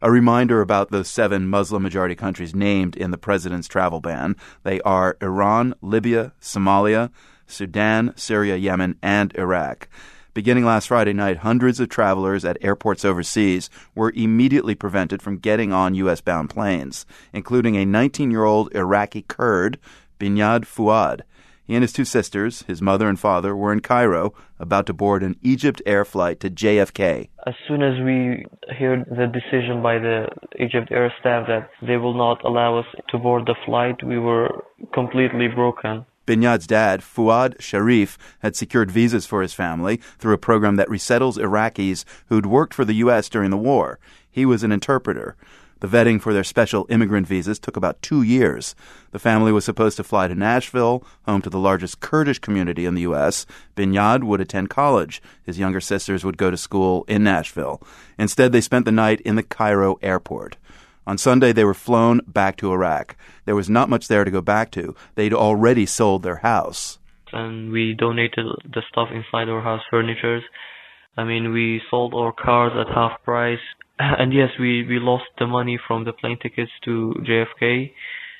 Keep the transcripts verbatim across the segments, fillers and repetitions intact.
A reminder about those seven Muslim-majority countries named in the president's travel ban. They are Iran, Libya, Somalia, Sudan, Syria, Yemen, and Iraq. Beginning last Friday night, hundreds of travelers at airports overseas were immediately prevented from getting on U S-bound planes, including a nineteen-year-old Iraqi Kurd, Binyad Fuad. He and his two sisters, his mother and father, were in Cairo, about to board an Egypt Air flight to J F K. As soon as we heard the decision by the Egypt Air staff that they will not allow us to board the flight, we were completely broken. Binyad's dad, Fuad Sharif, had secured visas for his family through a program that resettles Iraqis who'd worked for the U S during the war. He was an interpreter. The vetting for their special immigrant visas took about two years. The family was supposed to fly to Nashville, home to the largest Kurdish community in the U S. Binyad would attend college. His younger sisters would go to school in Nashville. Instead, they spent the night in the Cairo airport. On Sunday, they were flown back to Iraq. There was not much there to go back to. They'd already sold their house. And we donated the stuff inside our house, furnitures. I mean, we sold our cars at half price. And yes, we, we lost the money from the plane tickets to J F K,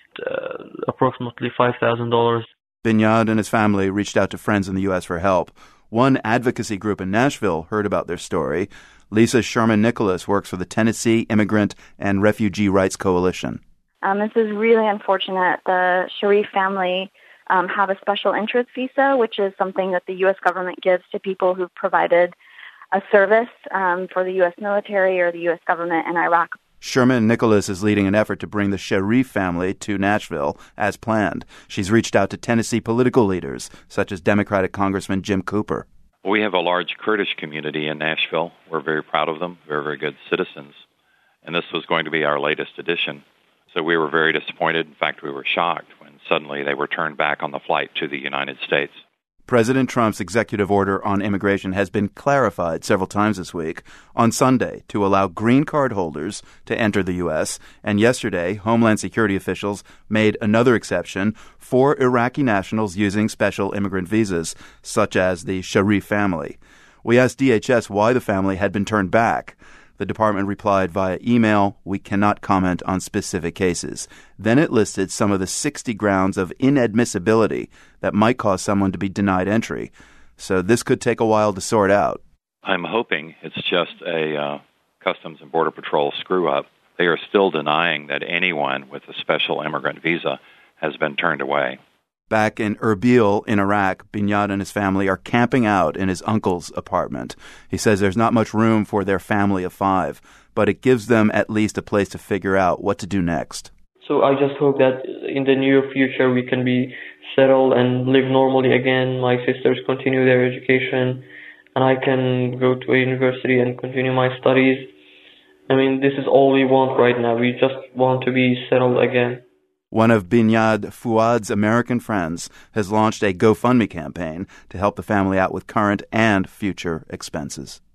uh, approximately five thousand dollars. Binyad and his family reached out to friends in the U S for help. One advocacy group in Nashville heard about their story. Lisa Sherman Nicholas works for the Tennessee Immigrant and Refugee Rights Coalition. Um, this is really unfortunate. The Sharif family um, have a special interest visa, which is something that the U S government gives to people who've provided a service um, for the U S military or the U S government in Iraq. Sherman Nicholas is leading an effort to bring the Sharif family to Nashville as planned. She's reached out to Tennessee political leaders, such as Democratic Congressman Jim Cooper. We have a large Kurdish community in Nashville. We're very proud of them. Very, very good citizens. And this was going to be our latest addition. So we were very disappointed. In fact, we were shocked when suddenly they were turned back on the flight to the United States. President Trump's executive order on immigration has been clarified several times this week. On Sunday, to allow green card holders to enter the U S, and yesterday, Homeland Security officials made another exception for Iraqi nationals using special immigrant visas, such as the Sharif family. We asked D H S why the family had been turned back. The department replied via email, "We cannot comment on specific cases." Then it listed some of the sixty grounds of inadmissibility that might cause someone to be denied entry. So this could take a while to sort out. I'm hoping it's just a uh, Customs and Border Patrol screw-up. They are still denying that anyone with a special immigrant visa has been turned away. Back in Erbil in Iraq, Binyad and his family are camping out in his uncle's apartment. He says there's not much room for their family of five, but it gives them at least a place to figure out what to do next. So I just hope that in the near future we can be settled and live normally again. My sisters continue their education, and I can go to a university and continue my studies. I mean, this is all we want right now. We just want to be settled again. One of Binyad Fuad's American friends has launched a GoFundMe campaign to help the family out with current and future expenses.